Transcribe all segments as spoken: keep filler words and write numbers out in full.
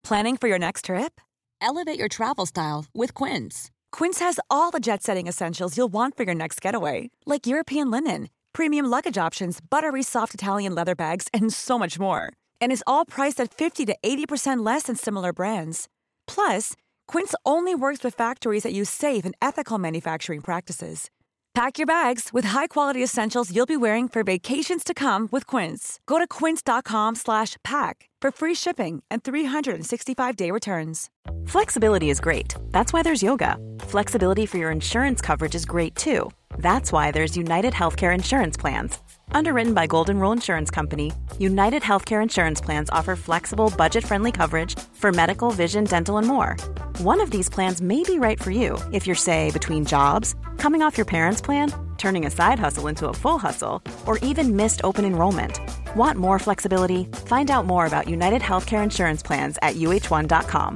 Planning for your next trip? Elevate your travel style with Quince. Quince has all the jet-setting essentials you'll want for your next getaway, like European linen, premium luggage options, buttery soft Italian leather bags, and so much more. And is all priced at fifty to eighty percent less than similar brands. Plus, Quince only works with factories that use safe and ethical manufacturing practices. Pack your bags with high-quality essentials you'll be wearing for vacations to come with Quince. Go to quince.com slash pack for free shipping and three sixty-five day returns. Flexibility is great. That's why there's yoga. Flexibility for your insurance coverage is great too. That's why there's United Healthcare Insurance Plans. Underwritten by Golden Rule Insurance Company, United Healthcare Insurance Plans offer flexible, budget-friendly coverage for medical, vision, dental, and more. One of these plans may be right for you if you're, say, between jobs, coming off your parents' plan, turning a side hustle into a full hustle, or even missed open enrollment. Want more flexibility? Find out more about United Healthcare Insurance Plans at U H one dot com.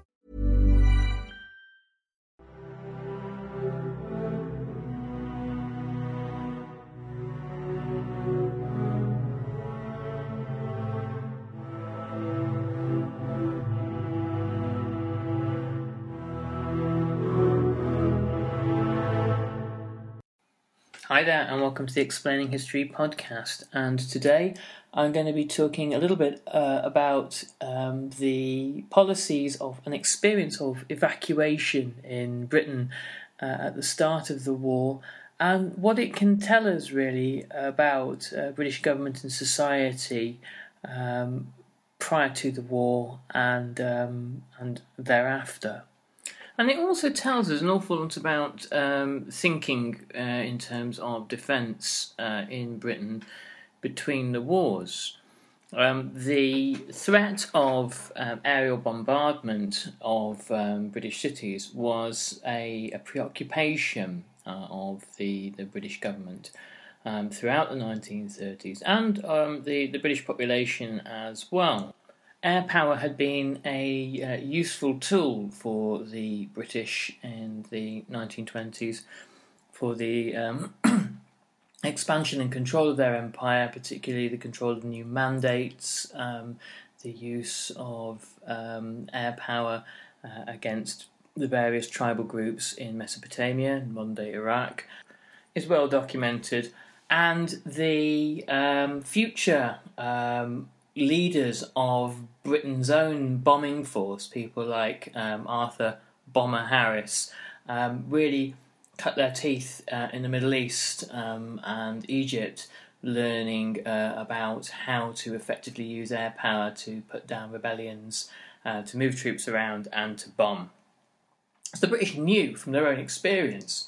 Hi there, and welcome to the Explaining History podcast. And today I'm going to be talking a little bit uh, about um, the policies of an experience of evacuation in Britain uh, at the start of the war, and what it can tell us really about uh, British government and society um, prior to the war and um, and thereafter. And it also tells us an awful lot about um, thinking uh, in terms of defence uh, in Britain between the wars. Um, the threat of um, aerial bombardment of um, British cities was a, a preoccupation uh, of the, the British government um, throughout the nineteen thirties and um, the, the British population as well. Air power had been a uh, useful tool for the British in the nineteen twenties for the um, expansion and control of their empire, particularly the control of new mandates, um, the use of um, air power uh, against the various tribal groups in Mesopotamia, modern-day Iraq, is well documented, and the um, future um, leaders of Britain's own bombing force, people like um, Arthur Bomber Harris, um, really cut their teeth uh, in the Middle East um, and Egypt, learning uh, about how to effectively use air power to put down rebellions, uh, to move troops around and to bomb. So the British knew from their own experience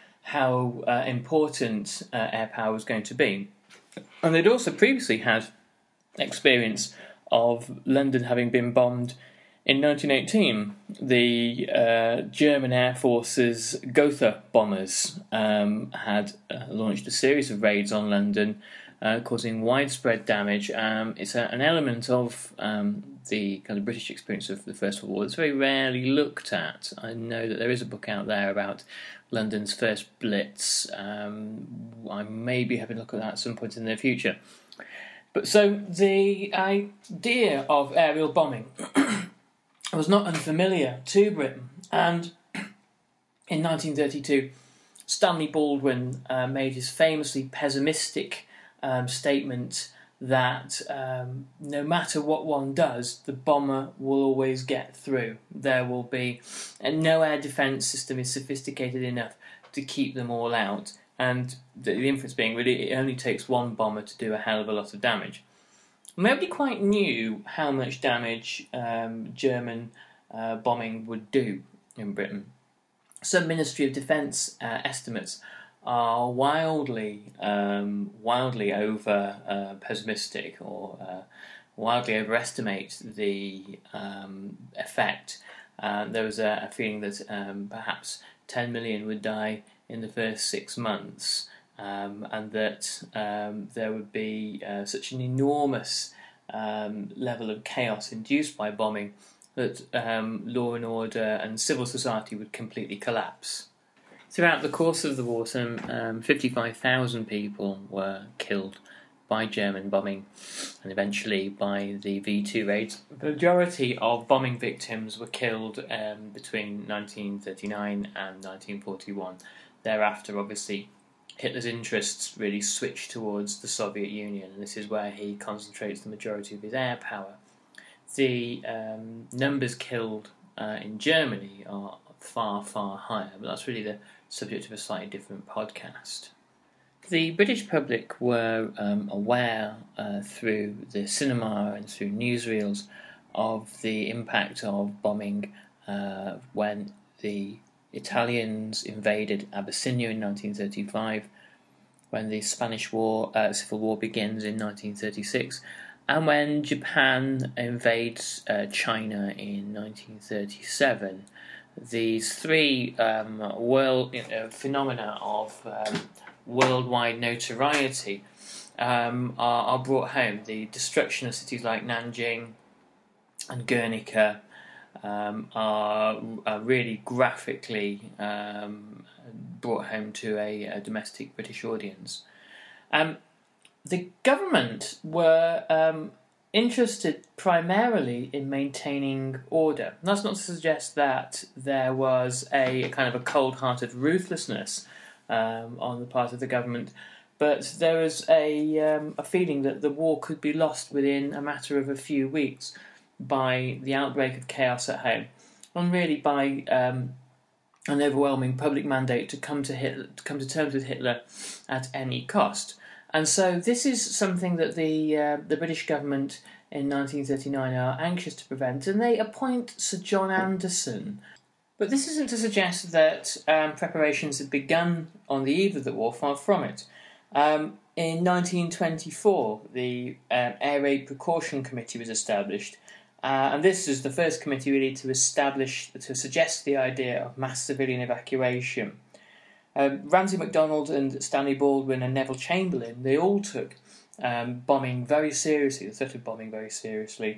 how uh, important uh, air power was going to be. And they'd also previously had experience of London having been bombed in nineteen eighteen. The uh, German Air Force's Gotha bombers um, had uh, launched a series of raids on London, uh, causing widespread damage. Um, it's a, an element of um, the kind of British experience of the First World War that's very rarely looked at. I know that there is a book out there about London's first Blitz. Um, I may be having a look at that at some point in the future. But so the idea of aerial bombing was not unfamiliar to Britain, and in nineteen thirty-two, Stanley Baldwin uh, made his famously pessimistic um, statement that um, no matter what one does, the bomber will always get through. There will be, and no air defence system is sophisticated enough to keep them all out. And the, the inference being, really, it only takes one bomber to do a hell of a lot of damage. Nobody quite knew how much damage um, German uh, bombing would do in Britain. Some Ministry of Defence uh, estimates are wildly, um, wildly over uh, pessimistic, or uh, wildly overestimate the um, effect. Uh, there was a, a feeling that um, perhaps ten million would die in the first six months, um, and that um, there would be uh, such an enormous um, level of chaos induced by bombing that um, law and order and civil society would completely collapse. Throughout the course of the war, some um, fifty-five thousand people were killed by German bombing and eventually by the V two raids. The majority of bombing victims were killed um, between nineteen thirty-nine and nineteen forty-one. Thereafter, obviously, Hitler's interests really switched towards the Soviet Union, and this is where he concentrates the majority of his air power. The um, numbers killed uh, in Germany are far, far higher, but that's really the subject of a slightly different podcast. The British public were um, aware uh, through the cinema and through newsreels of the impact of bombing uh, when the Italians invaded Abyssinia in nineteen thirty-five, when the Spanish War, uh, Civil War begins in nineteen thirty-six, and when Japan invades uh, China in nineteen thirty-seven. These three um, world you know, phenomena of um, worldwide notoriety um, are, are brought home. The destruction of cities like Nanjing and Guernica um, are, are really graphically um, brought home to a, a domestic British audience. Um, the government were um, interested primarily in maintaining order. And that's not to suggest that there was a, a kind of a cold-hearted ruthlessness um, on the part of the government, but there was a, um, a feeling that the war could be lost within a matter of a few weeks by the outbreak of chaos at home, and really by um, an overwhelming public mandate to come to Hitler, to come to terms with Hitler at any cost. And so this is something that the uh, the British government in nineteen thirty-nine are anxious to prevent, and they appoint Sir John Anderson. But this isn't to suggest that um, preparations had begun on the eve of the war, far from it. Um, in nineteen twenty-four, the uh, Air Raid Precaution Committee was established, uh, and this is the first committee really to establish, to suggest the idea of mass civilian evacuation. Um, Ramsay MacDonald and Stanley Baldwin and Neville Chamberlain, they all took um, bombing very seriously, the threat of bombing very seriously.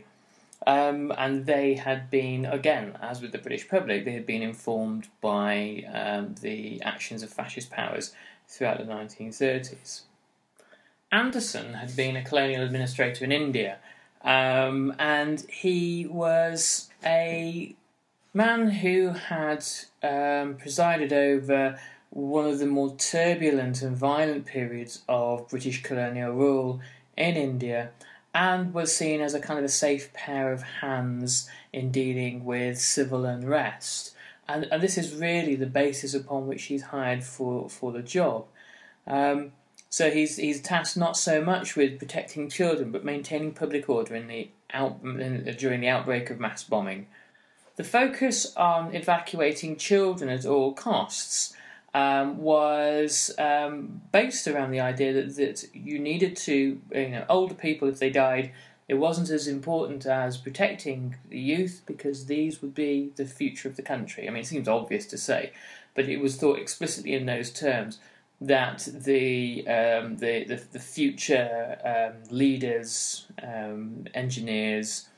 Um, and they had been, again, as with the British public, they had been informed by um, the actions of fascist powers throughout the nineteen thirties. Anderson had been a colonial administrator in India, um, and he was a man who had um, presided over one of the more turbulent and violent periods of British colonial rule in India, and was seen as a kind of a safe pair of hands in dealing with civil unrest. And, and this is really the basis upon which he's hired for, for the job. Um, so he's he's tasked not so much with protecting children, but maintaining public order in the out, in, during the outbreak of mass bombing. The focus on evacuating children at all costs Um, was um, based around the idea that, that you needed to, you know, older people, if they died, it wasn't as important as protecting the youth, because these would be the future of the country. I mean, it seems obvious to say, but it was thought explicitly in those terms that the um, the, the the future um, leaders, um, engineers,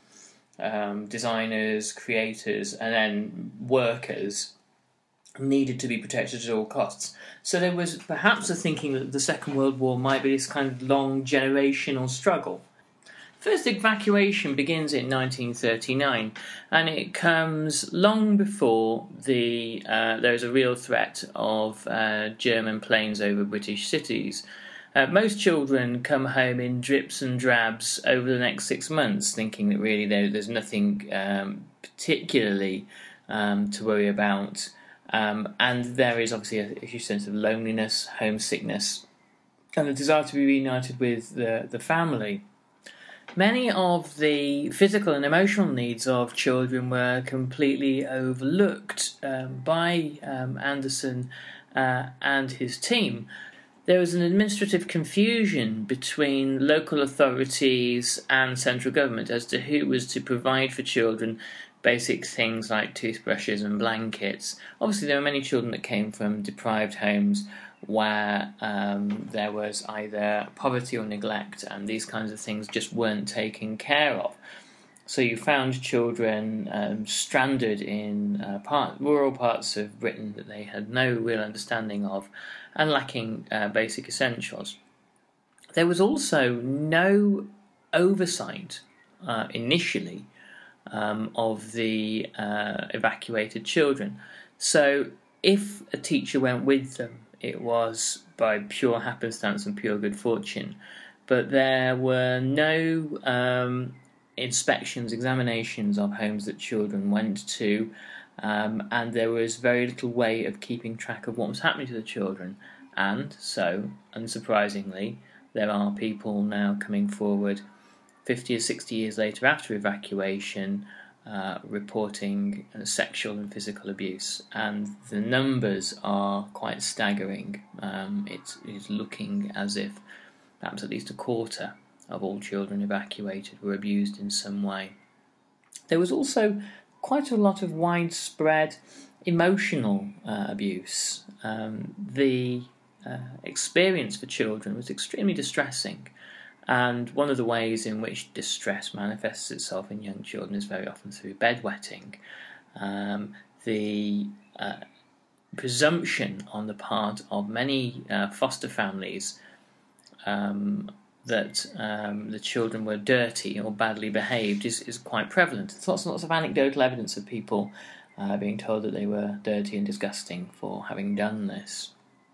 um, designers, creators, and then workers needed to be protected at all costs. So there was perhaps a thinking that the Second World War might be this kind of long generational struggle. First evacuation begins in nineteen thirty-nine, and it comes long before the uh, there is a real threat of uh, German planes over British cities. Uh, most children come home in drips and drabs over the next six months, thinking that really there, there's nothing um, particularly um, to worry about. Um, and there is obviously a, a huge sense of loneliness, homesickness, and a desire to be reunited with the, the family. Many of the physical and emotional needs of children were completely overlooked um, by um, Anderson uh, and his team. There was an administrative confusion between local authorities and central government as to who was to provide for children basic things like toothbrushes and blankets. Obviously, there were many children that came from deprived homes where um, there was either poverty or neglect, and these kinds of things just weren't taken care of. So you found children um, stranded in uh, part, rural parts of Britain that they had no real understanding of, and lacking uh, basic essentials. There was also no oversight uh, initially um, of the uh, evacuated children. So if a teacher went with them, it was by pure happenstance and pure good fortune. But there were no um, inspections, examinations of homes that children went to, um, and there was very little way of keeping track of what was happening to the children. And so, unsurprisingly, there are people now coming forward fifty or sixty years later after evacuation uh, reporting uh, sexual and physical abuse, and the numbers are quite staggering. Um, it's, it's looking as if perhaps at least a quarter of all children evacuated were abused in some way. There was also quite a lot of widespread emotional uh, abuse. Um, the uh, experience for children was extremely distressing, and one of the ways in which distress manifests itself in young children is very often through bedwetting. Um, the uh, presumption on the part of many uh, foster families um, that um, the children were dirty or badly behaved is, is quite prevalent. There's lots and lots of anecdotal evidence of people uh, being told that they were dirty and disgusting for having done this.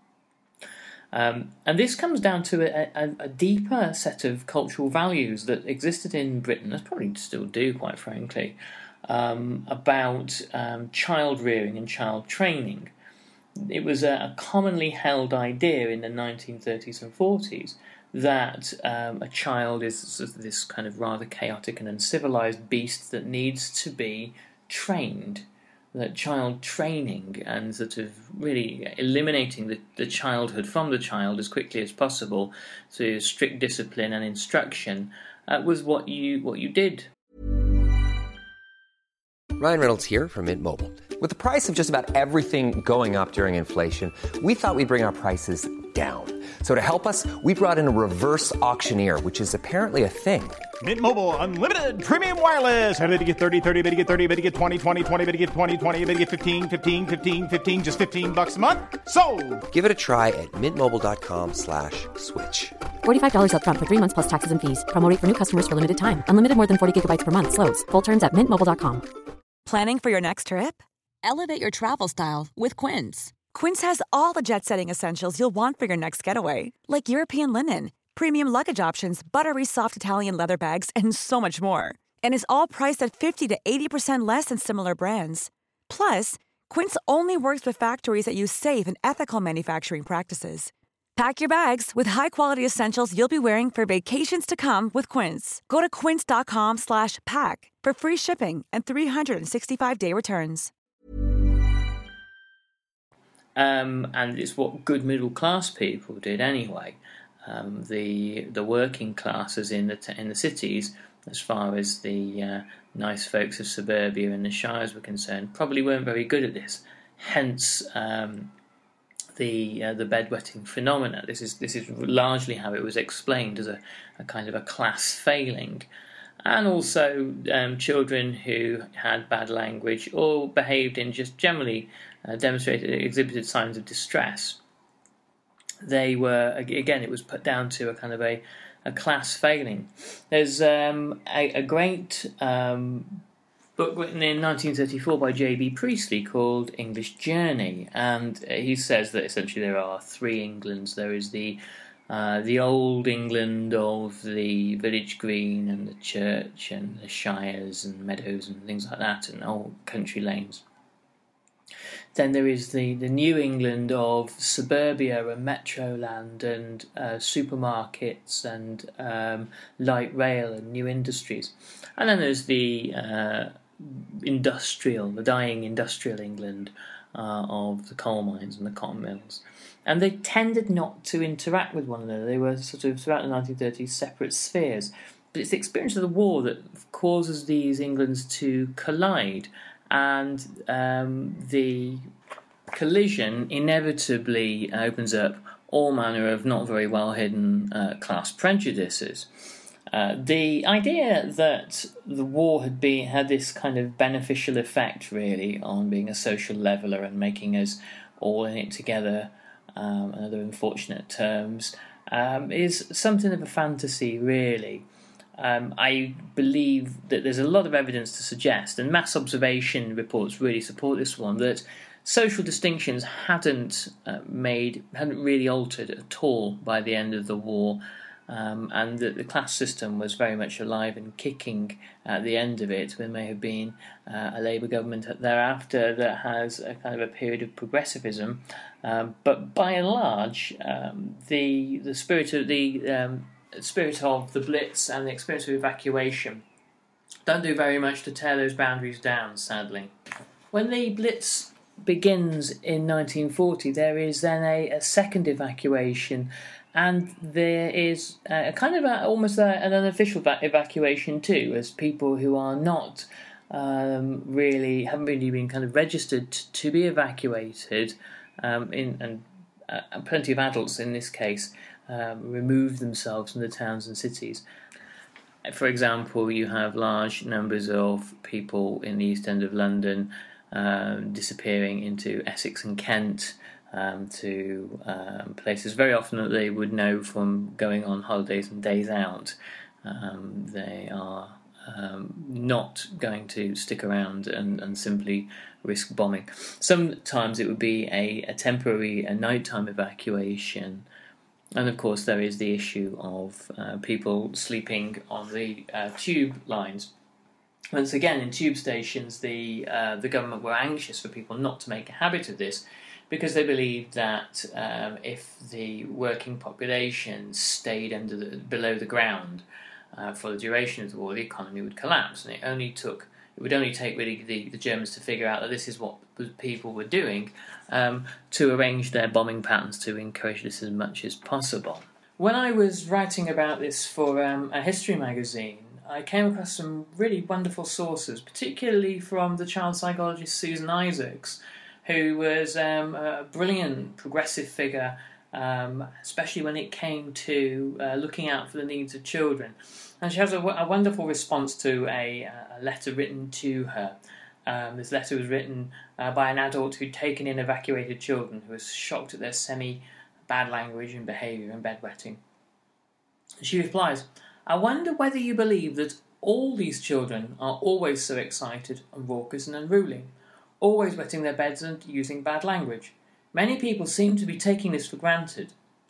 Um, and this comes down to a, a, a deeper set of cultural values that existed in Britain, and probably still do, quite frankly, um, about um, child rearing and child training. It was a, a commonly held idea in the nineteen thirties and forties that um, a child is sort of this kind of rather chaotic and uncivilized beast that needs to be trained. That child training and sort of really eliminating the, the childhood from the child as quickly as possible through strict discipline and instruction uh, was what you what you did. Ryan Reynolds here from Mint Mobile. With the price of just about everything going up during inflation, we thought we'd bring our prices down. So to help us, we brought in a reverse auctioneer, which is apparently a thing. Mint Mobile Unlimited Premium Wireless. How to get thirty, thirty, how to get thirty, how to get twenty, twenty, twenty, how to get twenty, twenty, how to get fifteen, fifteen, fifteen, fifteen, just fifteen bucks a month? Sold! Give it a try at mintmobile.com slash switch. forty-five dollars up front for three months plus taxes and fees. Promo rate for new customers for limited time. Unlimited more than forty gigabytes per month. Slows full terms at mint mobile dot com. Planning for your next trip? Elevate your travel style with Quince. Quince has all the jet-setting essentials you'll want for your next getaway, like European linen, premium luggage options, buttery soft Italian leather bags, and so much more. And is all priced at fifty to eighty percent less than similar brands. Plus, Quince only works with factories that use safe and ethical manufacturing practices. Pack your bags with high-quality essentials you'll be wearing for vacations to come with Quince. Go to quince.com slash pack for free shipping and three sixty-five day returns. Um, and it's what good middle-class people did anyway. Um, the the working classes in the t- in the cities, as far as the uh, nice folks of suburbia and the shires were concerned, probably weren't very good at this. Hence, um, the uh, the bedwetting phenomena. This is this is largely how it was explained, as a, a kind of a class failing, and also um, children who had bad language or behaved in just generally uh, demonstrated exhibited signs of distress. They were, again, it was put down to a kind of a, a class failing. There's um, a, a great um, book written in nineteen thirty-four by J B Priestley called English Journey, and he says that essentially there are three Englands. There is the uh, the old England of the village green and the church and the shires and meadows and things like that, and old country lanes. Then there is the, the New England of suburbia and metroland and uh, supermarkets and um, light rail and new industries. And then there's the uh, industrial, the dying industrial England uh, of the coal mines and the cotton mills. And they tended not to interact with one another. They were sort of, throughout the nineteen thirties, separate spheres. But it's the experience of the war that causes these Englands to collide. And um, the collision inevitably opens up all manner of not very well hidden uh, class prejudices. Uh, the idea that the war had been had this kind of beneficial effect, really, on being a social leveller and making us all in it together, um, and other unfortunate terms, um, is something of a fantasy, really. Um, I believe that there's a lot of evidence to suggest, and mass observation reports really support this one, that social distinctions hadn't uh, made, hadn't really altered at all by the end of the war, um, and that the class system was very much alive and kicking at the end of it. There may have been uh, a Labour government thereafter that has a kind of a period of progressivism, um, but by and large, um, the the spirit of the um, spirit of the Blitz and the experience of evacuation don't do very much to tear those boundaries down, sadly. When the Blitz begins in nineteen forty, there is then a, a second evacuation, and there is a kind of a, almost a, an unofficial evacuation too, as people who are not um, really, haven't really been kind of registered to be evacuated, um, in and uh, plenty of adults in this case, Um, remove themselves from the towns and cities. For example, you have large numbers of people in the East End of London um, disappearing into Essex and Kent, um, to um, places very often that they would know from going on holidays and days out. Um, they are um, not going to stick around and, and simply risk bombing. Sometimes it would be a, a temporary, a nighttime evacuation. And of course, there is the issue of uh, people sleeping on the uh, tube lines. Once again, in tube stations, the uh, the government were anxious for people not to make a habit of this, because they believed that um, if the working population stayed under the, below the ground uh, for the duration of the war, the economy would collapse. And it only took it would only take really the, the Germans to figure out that this is what people were doing, um, to arrange their bombing patterns to encourage this as much as possible. When I was writing about this for um, a history magazine, I came across some really wonderful sources, particularly from the child psychologist Susan Isaacs, who was um, a brilliant progressive figure, um, especially when it came to uh, looking out for the needs of children. And she has a, a wonderful response to a, a letter written to her. Um, this letter was written uh, by an adult who'd taken in evacuated children, who was shocked at their semi-bad language and behaviour and bedwetting. She replies, "I wonder whether you believe that all these children are always so excited and raucous and unruly, always wetting their beds and using bad language. Many people seem to be taking this for granted,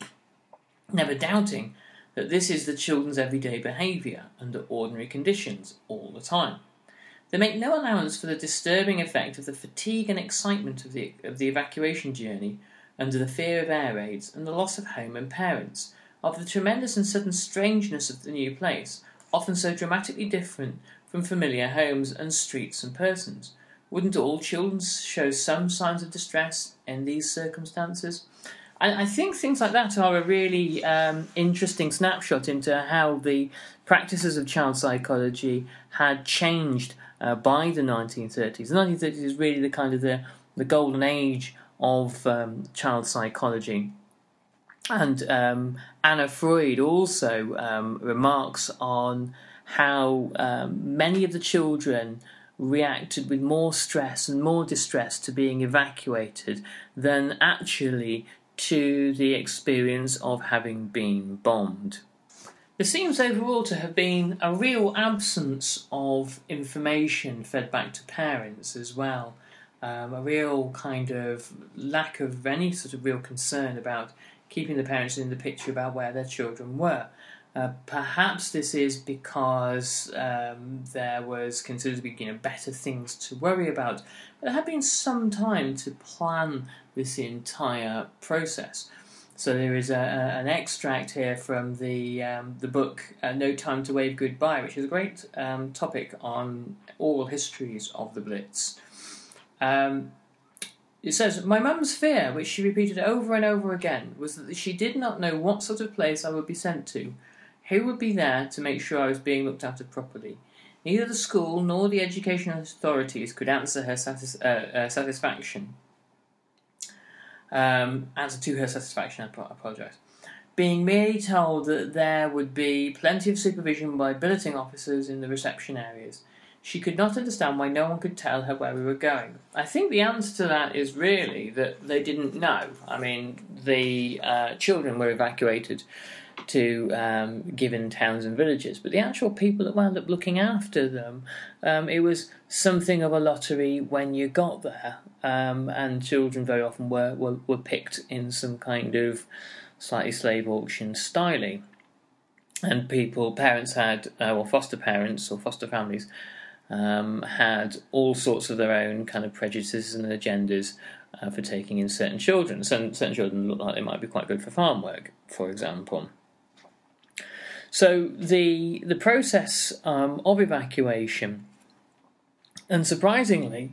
never doubting that this is the children's everyday behaviour under ordinary conditions all the time. They make no allowance for the disturbing effect of the fatigue and excitement of the, of the evacuation journey under the fear of air raids and the loss of home and parents, of the tremendous and sudden strangeness of the new place, often so dramatically different from familiar homes and streets and persons. Wouldn't all children show some signs of distress in these circumstances?" And I think things like that are a really um, interesting snapshot into how the practices of child psychology had changed uh, by the nineteen thirties. The nineteen thirties is really the kind of the, the golden age of um, child psychology. And um, Anna Freud also um, remarks on how um, many of the children reacted with more stress and more distress to being evacuated than actually to the experience of having been bombed. There seems overall to have been a real absence of information fed back to parents as well. Um, a real kind of lack of any sort of real concern about keeping the parents in the picture about where their children were. Uh, perhaps this is because um, there was considered to be, you know, better things to worry about. But there had been some time to plan this entire process. So there is a, a, an extract here from the um, the book uh, No Time to Wave Goodbye, which is a great um, topic on oral histories of the Blitz. Um, it says, "My mum's fear, which she repeated over and over again, was that she did not know what sort of place I would be sent to, who would be there to make sure I was being looked after properly. Neither the school nor the educational authorities could answer her satis- uh, uh, satisfaction. Um, answer to her satisfaction, I apologise. Being merely told that there would be plenty of supervision by billeting officers in the reception areas. she could not understand why no one could tell her where we were going. I think the answer to that is really that they didn't know. I mean, the uh, children were evacuated to um, given towns and villages, but the actual people that wound up looking after them, um, it was something of a lottery when you got there, um, and children very often were, were, were picked in some kind of slightly slave auction styling. And people, parents had, uh, or foster parents or foster families, um, had all sorts of their own kind of prejudices and agendas uh, for taking in certain children. Some, certain children look like they might be quite good for farm work, for example. So the the process um, of evacuation, unsurprisingly,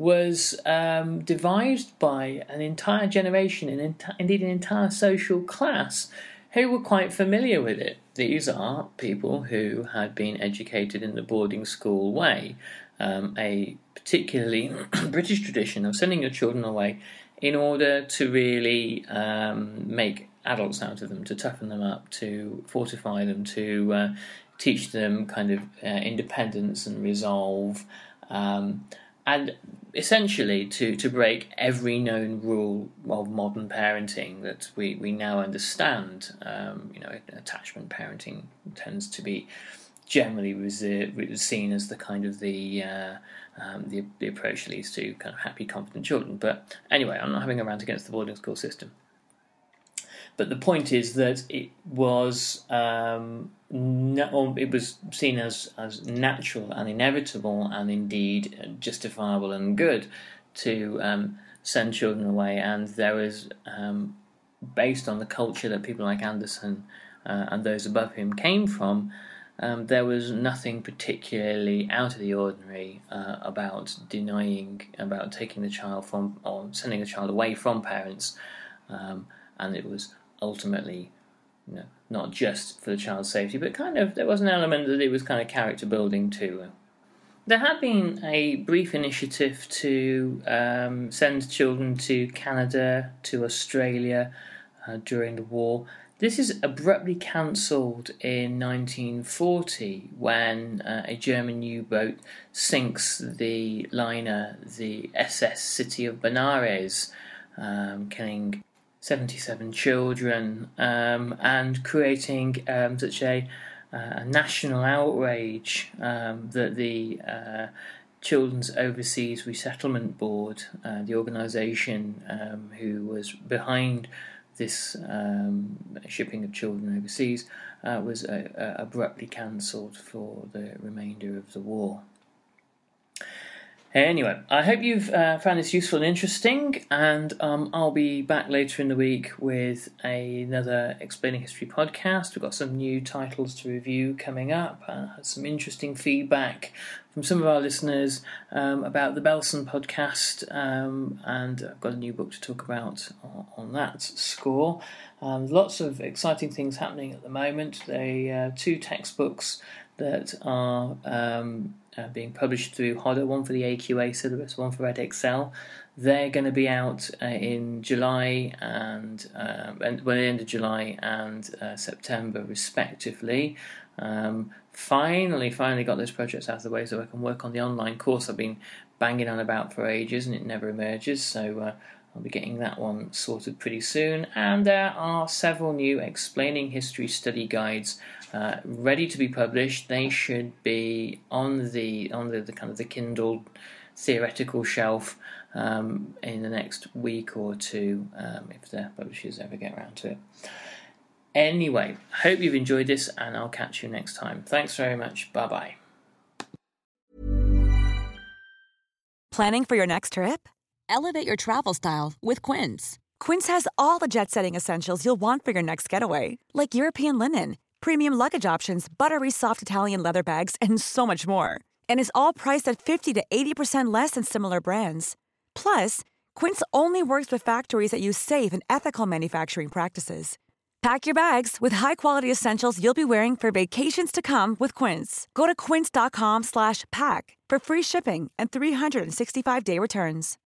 was um, devised by an entire generation, and enti- indeed an entire social class, who were quite familiar with it. These are people who had been educated in the boarding school way, um, a particularly British tradition of sending your children away in order to really um, make adults out of them, to toughen them up, to fortify them, to uh, teach them kind of uh, independence and resolve, um, and essentially to, to break every known rule of modern parenting that we, we now understand. Um, you know, attachment parenting tends to be generally reserved, seen as the kind of the, uh, um, the the approach that leads to kind of happy, confident children. But anyway, I'm not having a rant against the boarding school system. But the point is that it was um, no, it was seen as, as natural and inevitable and indeed justifiable and good to um, send children away. And there was, um, based on the culture that people like Anderson uh, and those above him came from, um, there was nothing particularly out of the ordinary uh, about denying, about taking the child from, or sending the child away from parents. Um, and it was ultimately, you know, not just for the child's safety, but kind of there was an element that it was kind of character building too. There had been a brief initiative to um, send children to Canada, to Australia uh, during the war. This is abruptly cancelled in nineteen forty when uh, a German U-boat sinks the liner, the S S City of Benares, um, killing seventy-seven children, um, and creating um, such a, uh, a national outrage um, that the uh, Children's Overseas Resettlement Board, uh, the organisation um, who was behind this um, shipping of children overseas, uh, was uh, uh, abruptly cancelled for the remainder of the war. Anyway, I hope you've uh, found this useful and interesting, and um, I'll be back later in the week with a, another Explaining History podcast. We've got some new titles to review coming up. I had some interesting feedback from some of our listeners um, about the Belson podcast, um, and I've got a new book to talk about on, on that score. Um, lots of exciting things happening at the moment. There are uh, two textbooks that are um, uh, being published through Hodder, one for the A Q A syllabus, one for Edexcel. They're going to be out uh, in July and, uh, and well, the end of July and uh, September, respectively. Um, finally, finally got those projects out of the way so I can work on the online course I've been banging on about for ages and it never emerges. So uh, I'll be getting that one sorted pretty soon. And there are several new Explaining History study guides uh, ready to be published. They should be on the on the, the kind of the Kindle theoretical shelf um, in the next week or two, um, if the publishers ever get around to it. Anyway, hope you've enjoyed this, and I'll catch you next time. Thanks very much. Bye-bye. Planning for your next trip? Elevate your travel style with Quince. Quince has all the jet-setting essentials you'll want for your next getaway, like European linen, premium luggage options, buttery soft Italian leather bags, and so much more. And is all priced at fifty to eighty percent less than similar brands. Plus, Quince only works with factories that use safe and ethical manufacturing practices. Pack your bags with high-quality essentials you'll be wearing for vacations to come with Quince. Go to quince.com slash pack for free shipping and three sixty-five day returns.